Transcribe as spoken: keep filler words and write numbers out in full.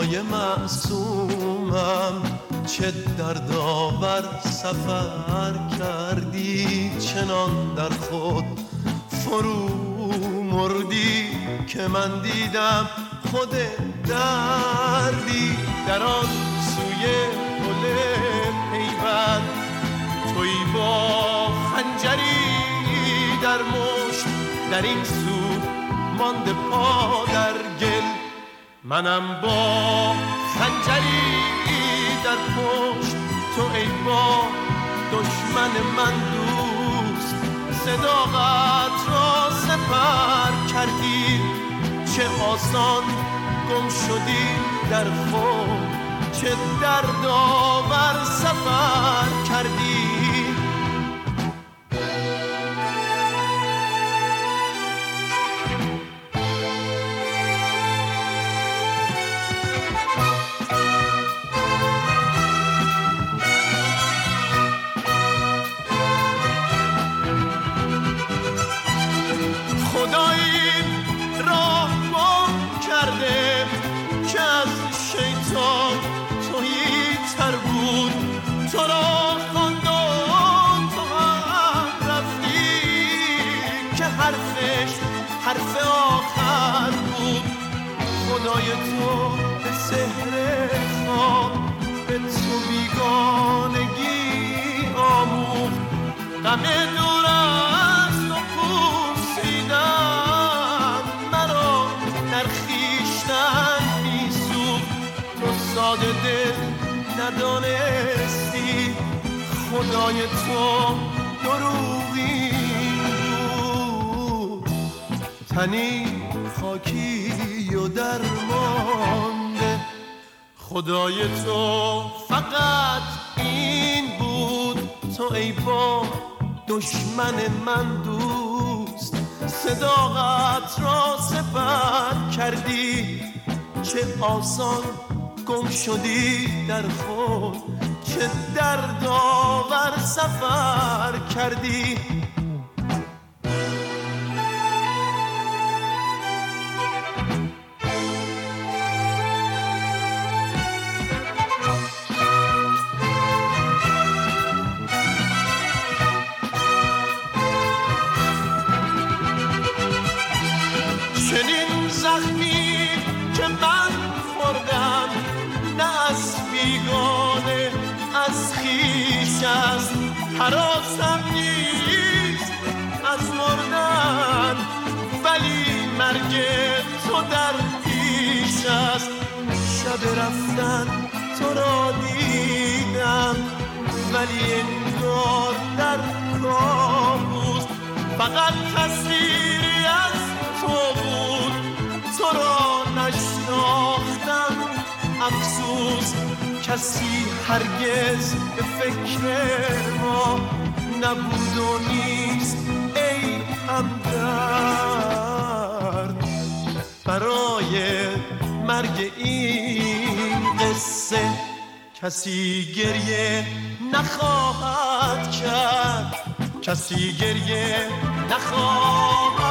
خدای معصومم چه دردآور سفر کردی، چنان در خود فرو مردی که من دیدم خود دردی. در آن سوی گل پیوند تویی با خنجری در مشت، در این سو مانده پا در گل، منم با خنجری در پشت. تو ای با دشمن من دوست صداقت را سپر کردی، چه آسان گم شدی در خود، چه دردآور سفر کردی. تو را خواند و تو هم رفتی که حرفش حرف آخر بود. خدای تو به سحر خواب به تو بیگانگی آموخت، غم دور از تو پوسیدن مرا در خویشتن می‌سوخت. تو ساده دل ندانستی خدای تو دروغی بود، تنی خاکی و درمانده. خدای تو فقط این بود، تو ای با دشمن من دوست صداقت را سپر کردی، چه آسان گم شدی در خود، چه دردآور سفر کردی. چنین زخمی که من خوردم نه از بیگانه از خویش است، هراسم نیست از مردن ولی مرگ تو در پیش است. شب رفتن تو را دیدم ولی انگار در کابوس، فقط تصویری از تو بود، تو را نشناختم افسوس. کسی هرگز به فکر ما نبود و نیست ای همدرد، برای مرگ این قصه کسی گریه نخواهد کرد، کسی گریه نخواهد